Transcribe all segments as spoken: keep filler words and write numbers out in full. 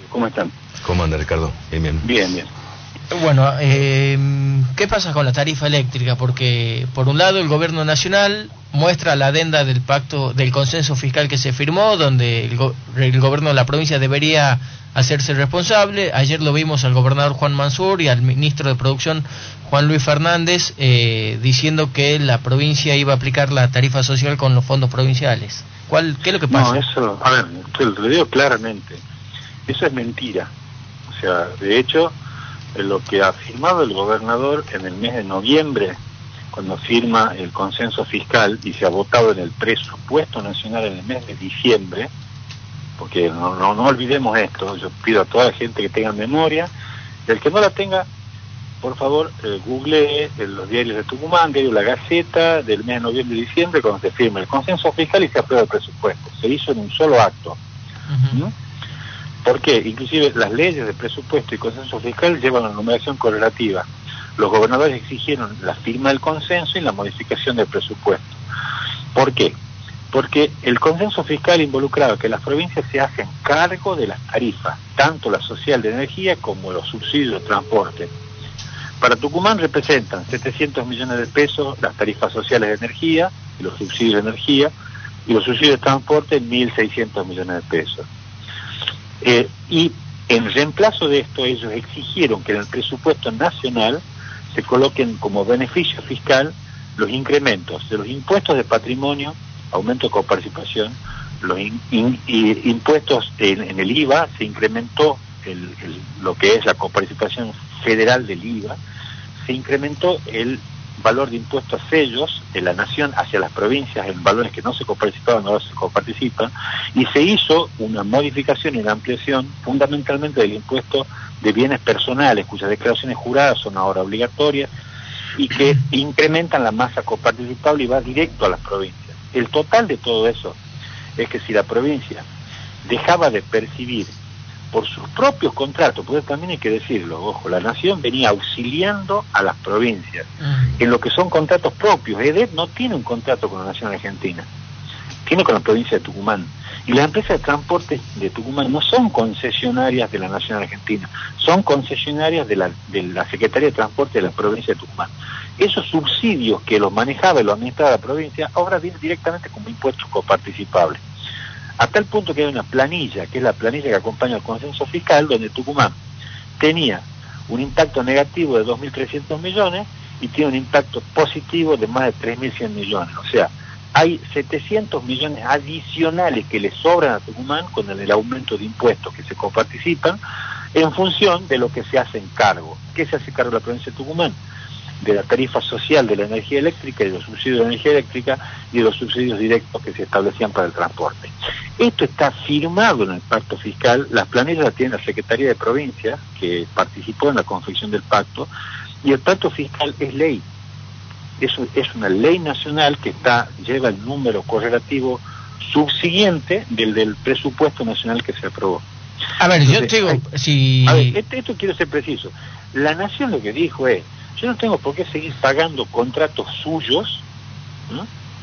¿Cómo están? ¿Cómo anda, Ricardo? Bien, bien. Bien, bien. Bueno, eh, ¿qué pasa con la tarifa eléctrica? Porque, por un lado, el gobierno nacional muestra la adenda del pacto, del consenso fiscal que se firmó, donde el, go el gobierno de la provincia debería hacerse responsable. Ayer lo vimos al gobernador Juan Mansur y al ministro de Producción, Juan Luis Fernández, eh, diciendo que la provincia iba a aplicar la tarifa social con los fondos provinciales. ¿Cuál, ¿Qué es lo que pasa? No, eso, a ver, te lo digo claramente, eso es mentira. O sea, de hecho, lo que ha firmado el gobernador en el mes de noviembre, cuando firma el consenso fiscal y se ha votado en el presupuesto nacional en el mes de diciembre, porque no, no, no olvidemos esto, yo pido a toda la gente que tenga memoria, y el que no la tenga, por favor, eh, googlee en los diarios de Tucumán, diario La Gaceta, del mes de noviembre y diciembre, cuando se firma el consenso fiscal y se aprueba el presupuesto. Se hizo en un solo acto. Uh-huh. ¿Mm? ¿Por qué? Inclusive las leyes de presupuesto y consenso fiscal llevan la numeración correlativa. Los gobernadores exigieron la firma del consenso y la modificación del presupuesto. ¿Por qué? Porque el consenso fiscal involucraba que las provincias se hacen cargo de las tarifas, tanto la social de energía como los subsidios de transporte. Para Tucumán representan setecientos millones de pesos las tarifas sociales de energía y los subsidios de energía, y los subsidios de transporte mil seiscientos millones de pesos. Eh, y en reemplazo de esto ellos exigieron que en el presupuesto nacional se coloquen como beneficio fiscal los incrementos de los impuestos de patrimonio, aumento de coparticipación, los in, in, in, impuestos en, en el I V A, se incrementó el, el, lo que es la coparticipación federal del I V A, se incrementó el valor de impuestos a sellos de la nación hacia las provincias en valores que no se coparticipaban, ahora se coparticipan, y se hizo una modificación y una ampliación fundamentalmente del impuesto de bienes personales, cuyas declaraciones juradas son ahora obligatorias y que incrementan la masa coparticipable y va directo a las provincias. El total de todo eso es que si la provincia dejaba de percibir por sus propios contratos, porque también hay que decirlo, ojo, la nación venía auxiliando a las provincias Uh-huh. en lo que son contratos propios. E D E T no tiene un contrato con la nación argentina, tiene con la provincia de Tucumán, y las empresas de transporte de Tucumán no son concesionarias de la nación argentina, son concesionarias de la, de la Secretaría de Transporte de la provincia de Tucumán. Esos subsidios que los manejaba y los administraba la provincia ahora vienen directamente como impuestos coparticipables. A tal punto que hay una planilla, que es la planilla que acompaña al consenso fiscal, donde Tucumán tenía un impacto negativo de dos mil trescientos millones y tiene un impacto positivo de más de tres mil cien millones. O sea, hay setecientos millones adicionales que le sobran a Tucumán con el, el aumento de impuestos que se coparticipan en función de lo que se hace en cargo. ¿Qué se hace cargo de la provincia de Tucumán? De la tarifa social de la energía eléctrica y de los subsidios de energía eléctrica y de los subsidios directos que se establecían para el transporte. Esto está firmado en el pacto fiscal, las planillas las tiene la Secretaría de Provincia, que participó en la confección del pacto, y el pacto fiscal es ley. Es, es una ley nacional que está lleva el número correlativo subsiguiente del del presupuesto nacional que se aprobó. A ver, Entonces, yo te digo, hay, si... a ver, esto, esto quiero ser preciso. La nación lo que dijo es, yo no tengo por qué seguir pagando contratos suyos, ¿no?,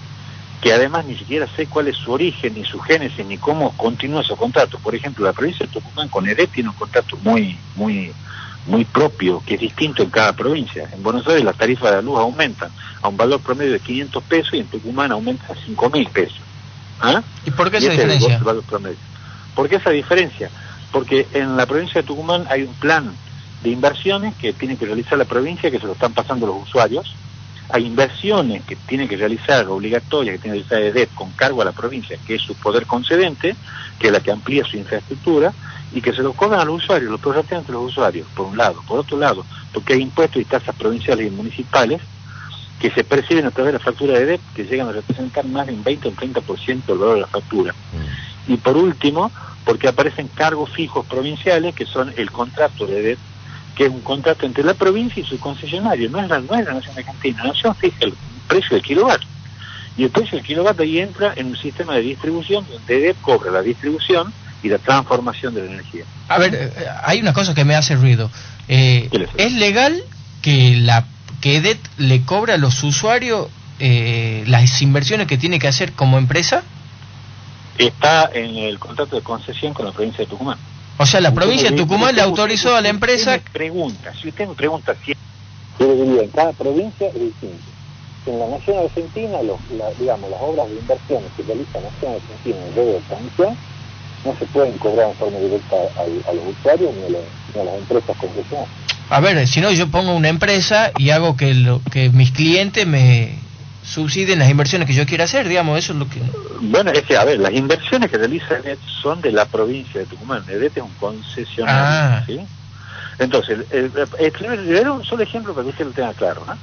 que además ni siquiera sé cuál es su origen, ni su génesis, ni cómo continúa esos contratos. Por ejemplo, la provincia de Tucumán con E D E T tiene un contrato muy muy muy propio, que es distinto en cada provincia. En Buenos Aires las tarifas de la luz aumentan a un valor promedio de quinientos pesos y en Tucumán aumenta a cinco mil pesos. ¿Ah? ¿Y por qué y esa ese diferencia? Es el valor promedio. ¿Por qué esa diferencia? Porque en la provincia de Tucumán hay un plan de inversiones que tiene que realizar la provincia, que se lo están pasando los usuarios. Hay inversiones que tiene que realizar, obligatorias, que tiene que realizar E D E T con cargo a la provincia, que es su poder concedente, que es la que amplía su infraestructura, y que se lo cobran a los usuarios, lo prorratean entre los usuarios, por un lado. Por otro lado, porque hay impuestos y tasas provinciales y municipales que se perciben a través de la factura de E D E T, que llegan a representar más de un veinte o un treinta por ciento del valor de la factura. Mm. Y por último, porque aparecen cargos fijos provinciales, que son el contrato de E D E T, que es un contrato entre la provincia y su concesionario, no es la, no es la nación argentina. La nación fija el precio del kilovatio, y el precio del kilovatio ahí entra en un sistema de distribución donde E D E T cobra la distribución y la transformación de la energía. A ver, eh, hay una cosa que me hace ruido. Eh, ¿Es legal que la que E D E T le cobra a los usuarios eh, las inversiones que tiene que hacer como empresa? Está en el contrato de concesión con la provincia de Tucumán. O sea, la Usted provincia de me- Tucumán usted- le autorizó usted- a la empresa... usted me pregunta, si usted me pregunta si... Yo le diría, en cada provincia es distinto. En la Nación Argentina, los, la, digamos, las obras de inversiones que realiza la Nación Argentina en red de transmisión no se pueden cobrar en forma directa a, a los usuarios ni a, la, ni a las empresas concesionarias. A ver, si no, yo pongo una empresa y hago que, lo, que mis clientes me subsidien las inversiones que yo quiera hacer, digamos, eso es lo que... Bueno, es que, a ver, las inversiones que realiza EDET son de la provincia de Tucumán. EDET es un concesionario, Ah. ¿sí? Entonces, el, el, el primer, le daré un solo ejemplo para que usted lo tenga claro, ¿no?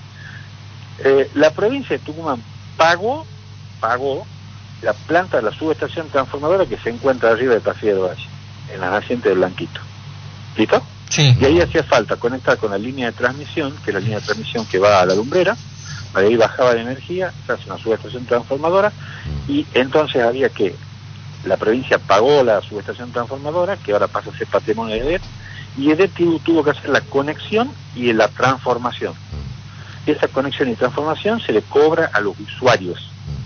Eh, la provincia de Tucumán pagó, pagó la planta de la subestación transformadora que se encuentra arriba de Tafí del Valle, en la naciente de Blanquito. ¿Listo? Sí. Y ahí hacía falta conectar con la línea de transmisión, que es la línea de transmisión que va a la lumbrera, de ahí bajaba la energía, se hace una subestación transformadora, y entonces había que, la provincia pagó la subestación transformadora, que ahora pasa a ser patrimonio de EDET, y EDET tuvo, tuvo que hacer la conexión y la transformación. Esa conexión y transformación se le cobra a los usuarios.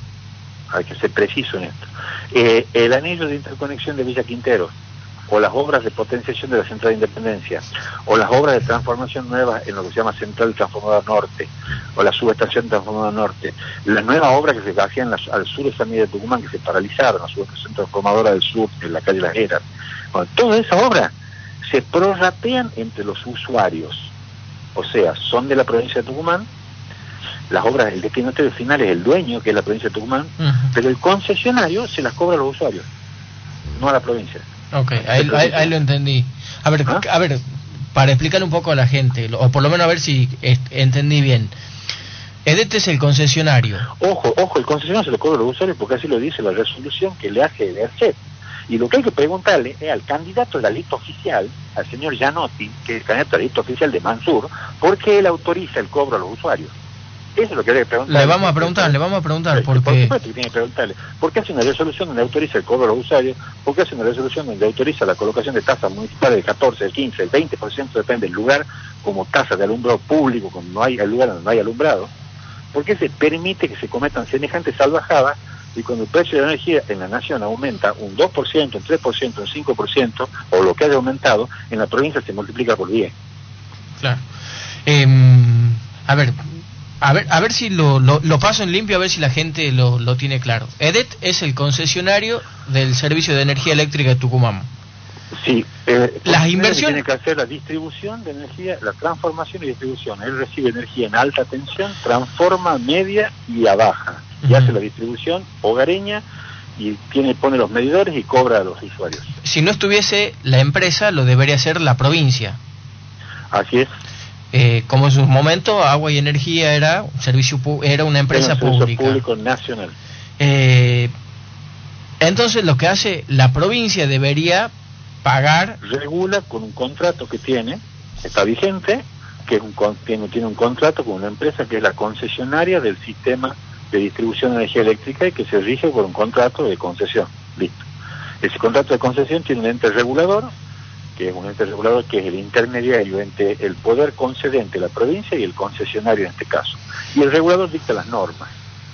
Hay que ser preciso en esto. Eh, el anillo de interconexión de Villa Quintero, o las obras de potenciación de la Central de Independencia, o las obras de transformación nuevas en lo que se llama Central Transformadora Norte, o la subestación Transformadora Norte, las nuevas obras que se hacían las, al sur de San Miguel de Tucumán, que se paralizaron, la subestación transformadora del sur, en la calle Las Heras. Bueno, todas esas obras se prorratean entre los usuarios. O sea, son de la provincia de Tucumán, las obras, el destinatario final es el dueño, que es la provincia de Tucumán, uh-huh. pero el concesionario se las cobra a los usuarios, no a la provincia. Ok, ahí, ahí, ahí lo entendí. A ver, ¿Ah? a ver, para explicarle un poco a la gente, o por lo menos a ver si entendí bien. EDET es el concesionario. Ojo, ojo, el concesionario se lo cobra a los usuarios porque así lo dice la resolución que le hace EDET. Y lo que hay que preguntarle es al candidato de la lista oficial, al señor Gianotti, que es el candidato de la lista oficial de Mansur, ¿por qué él autoriza el cobro a los usuarios? Eso es lo que hay que preguntarle. Le vamos a preguntar, le vamos a preguntar, porque... Por supuesto que tiene que preguntarle. ¿Por qué hace una resolución donde autoriza el cobro a los usuarios? ¿Por qué hace una resolución donde autoriza la colocación de tasas municipales del catorce, del quince, del veinte por ciento, depende del lugar, como tasa de alumbrado público, cuando no hay el lugar donde no hay alumbrado? ¿Por qué se permite que se cometan semejantes salvajadas y cuando el precio de la energía en la nación aumenta un dos por ciento, un tres por ciento, un cinco por ciento, o lo que haya aumentado, en la provincia se multiplica por diez? Claro. Eh, a ver... A ver, a ver si lo, lo, lo paso en limpio, a ver si la gente lo, lo tiene claro. EDET es el concesionario del servicio de energía eléctrica de Tucumán. Sí, eh, las inversiones... tiene que hacer la distribución de energía, la transformación y distribución. Él recibe energía en alta tensión, transforma media y a baja. Y uh-huh. hace la distribución hogareña y tiene pone los medidores y cobra a los usuarios. Si no estuviese la empresa, lo debería hacer la provincia. Así es. Eh, como en su momento Agua y Energía era un servicio era una empresa era un pública público nacional. Eh, entonces lo que hace la provincia debería pagar, regula con un contrato que tiene, está vigente, que es un, tiene, tiene un contrato con una empresa que es la concesionaria del sistema de distribución de energía eléctrica y que se rige por un contrato de concesión. Listo. Ese contrato de concesión tiene un ente regulador, que es un ente regulador que es el intermediario entre el poder concedente, la provincia, y el concesionario en este caso. Y el regulador dicta las normas.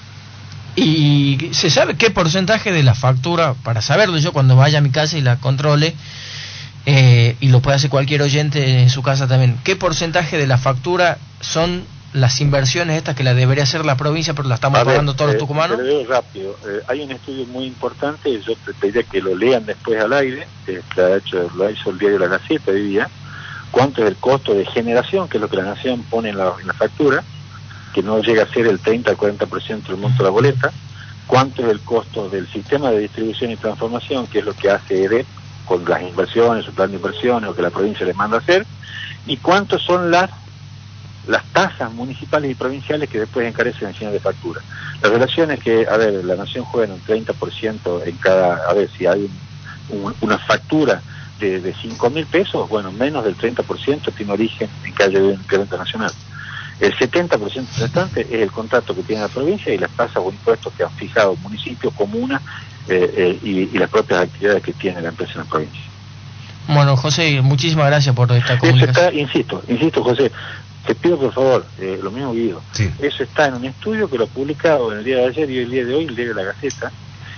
¿Y se sabe qué porcentaje de la factura, para saberlo yo cuando vaya a mi casa y la controle, eh, y lo puede hacer cualquier oyente en su casa también, qué porcentaje de la factura son las inversiones estas que la debería hacer la provincia, pero la estamos a pagando ver, todos eh, los tucumanos? Te lo digo rápido. Eh, hay un estudio muy importante, yo te pediría que lo lean después al aire, eh, lo, ha hecho, lo ha hecho el diario La Gaceta hoy día, cuánto es el costo de generación, que es lo que la Nación pone en la, en la factura, que no llega a ser el treinta al cuarenta por ciento del monto de la boleta, cuánto es el costo del sistema de distribución y transformación, que es lo que hace EDET con las inversiones, su plan de inversiones, o que la provincia le manda a hacer, y cuántos son las las tasas municipales y provinciales que después encarecen el final de factura. La relación es que, a ver, la Nación juega en un treinta por ciento en cada, a ver, si hay un, un, una factura de, de cinco mil pesos, bueno, menos del treinta por ciento tiene origen en que haya un incremento nacional. El setenta por ciento restante es el contrato que tiene la provincia y las tasas o impuestos que han fijado municipios, comunas eh, eh, y, y las propias actividades que tiene la empresa en la provincia. Bueno, José, muchísimas gracias por esta comunicación. Eso está, insisto, insisto, José, te pido por favor, eh, lo mismo Guido, sí. Eso está en un estudio que lo ha publicado en el día de ayer y el día de hoy, el diario La Gaceta,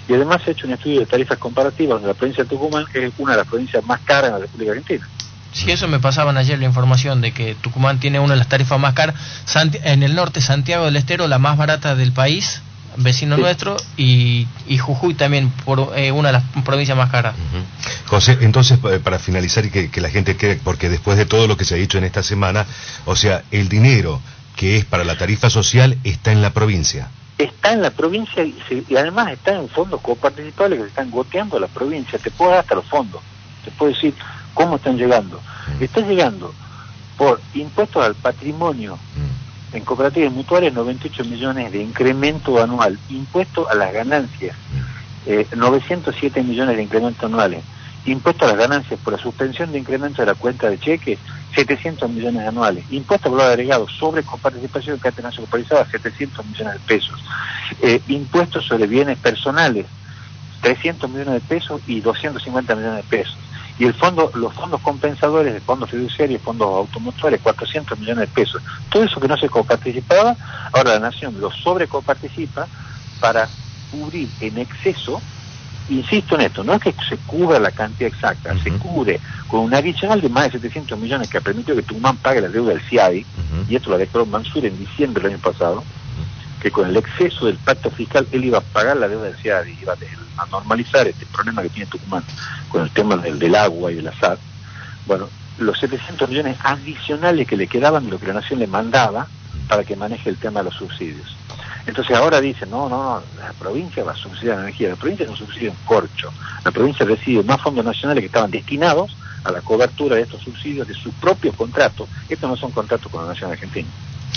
Y además se ha hecho un estudio de tarifas comparativas donde la provincia de Tucumán es una de las provincias más caras en la República Argentina. Sí, eso me pasaban ayer la información de que Tucumán tiene una de las tarifas más caras. Santi- en el norte, Santiago del Estero, la más barata del país, vecino sí. nuestro, y, y Jujuy también, por eh, una de las provincias más caras. Uh-huh. José, entonces, para finalizar y que, que la gente quede, porque después de todo lo que se ha dicho en esta semana, o sea, el dinero que es para la tarifa social está en la provincia. Está en la provincia y, se, y además está en fondos coparticipables que se están goteando a la provincia. Te puedo dar hasta los fondos, te puedo decir cómo están llegando. Mm. Está llegando por impuestos al patrimonio, mm. en cooperativas mutuales noventa y ocho millones de incremento anual, impuestos a las ganancias, mm. eh, novecientos siete millones de incrementos anuales, impuestos a las ganancias por la suspensión de incremento de la cuenta de cheques, setecientos millones anuales, impuesto al valor agregado sobre coparticipación de cadena supervisada, setecientos millones de pesos, eh, impuestos sobre bienes personales, trescientos millones de pesos y doscientos cincuenta millones de pesos, y el fondo, los fondos compensadores de fondos fiduciarios, fondos automotores, cuatrocientos millones de pesos. Todo eso que no se coparticipaba, ahora la Nación lo sobrecoparticipa para cubrir en exceso. Insisto en esto, no es que se cubra la cantidad exacta, uh-huh. se cubre con un adicional de más de setecientos millones que ha permitido que Tucumán pague la deuda del C I A D I, uh-huh. y esto lo declaró Mansur en diciembre del año pasado, uh-huh. que con el exceso del pacto fiscal él iba a pagar la deuda del C I A D I, iba a normalizar este problema que tiene Tucumán con el tema del, del agua y de la S A D. Bueno, los setecientos millones adicionales que le quedaban de lo que la Nación le mandaba para que maneje el tema de los subsidios. Entonces ahora dicen, no, no, no, la provincia va a subsidiar la energía, la provincia no subsidia un corcho, la provincia recibe más fondos nacionales que estaban destinados a la cobertura de estos subsidios de sus propios contratos. Estos no son contratos con la Nación Argentina.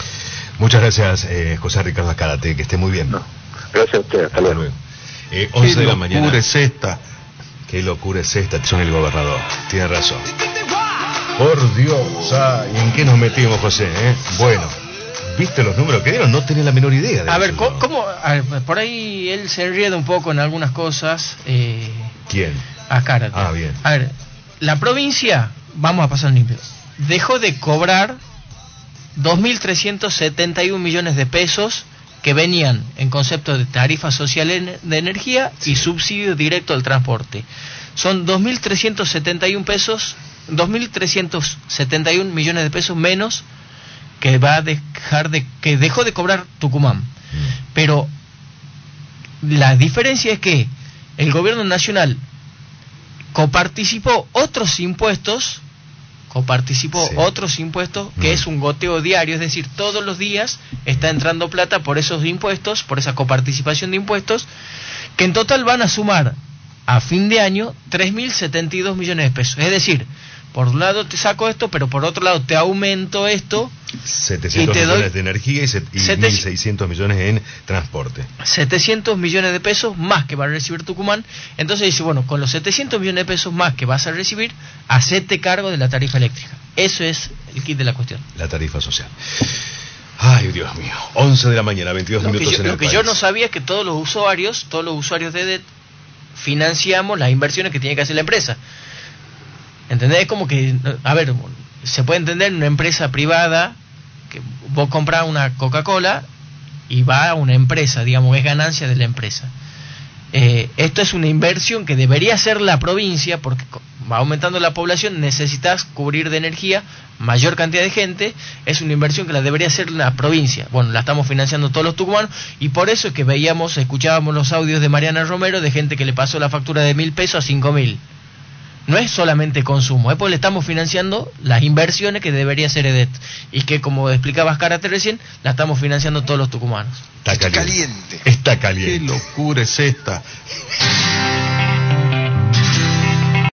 Muchas gracias, eh, José Ricardo Azcárate, que esté muy bien. No, gracias a usted, hasta, hasta luego. luego. Eh, once de la mañana. ¿Qué locura es esta? Qué locura es esta, son el gobernador, tiene razón. Por Dios, ay, ¿en qué nos metimos, José? Eh? Bueno. ¿Viste los números que dieron? No tenía la menor idea. De a ver, ¿cómo? cómo a ver, por ahí él se enrieda un poco en algunas cosas. Eh, ¿Quién? Azcárate. Ah, bien. A ver, la provincia, vamos a pasar limpio, dejó de cobrar dos mil trescientos setenta y un millones de pesos que venían en concepto de tarifa social de energía sí. y subsidio directo al transporte. Son dos mil trescientos setenta y un pesos, dos mil trescientos setenta y un millones de pesos menos que va a dejar de, que dejó de cobrar Tucumán. Pero la diferencia es que el gobierno nacional coparticipó otros impuestos, coparticipó sí. otros impuestos, que mm. es un goteo diario, es decir, todos los días está entrando plata por esos impuestos, por esa coparticipación de impuestos, que en total van a sumar a fin de año tres mil setenta y dos millones de pesos. Es decir, por un lado te saco esto, pero por otro lado te aumento esto. setecientos y te millones doy de energía y, set, y mil seiscientos millones en transporte. setecientos millones de pesos más que va a recibir Tucumán. Entonces dice, bueno, con los setecientos millones de pesos más que vas a recibir, hacete cargo de la tarifa eléctrica. Eso es el kit de la cuestión. La tarifa social. Ay, Dios mío. once de la mañana, veintidós lo minutos que yo, en el Lo que país. yo no sabía es que todos los usuarios, todos los usuarios de E D E T financiamos las inversiones que tiene que hacer la empresa. ¿Entendés? Es como que, a ver, se puede entender una empresa privada que vos compras una Coca-Cola y va a una empresa, digamos, es ganancia de la empresa. Eh, esto es una inversión que debería hacer la provincia porque va aumentando la población, necesitas cubrir de energía mayor cantidad de gente, es una inversión que la debería hacer la provincia. Bueno, la estamos financiando todos los tucumanos y por eso es que veíamos, escuchábamos los audios de Mariana Romero de gente que le pasó la factura de mil pesos a cinco mil. No es solamente consumo, es porque le estamos financiando las inversiones que debería hacer E D E T y que, como explicaba Azcárate recién, la estamos financiando todos los tucumanos. Está caliente. Está caliente. ¿Qué locura es esta?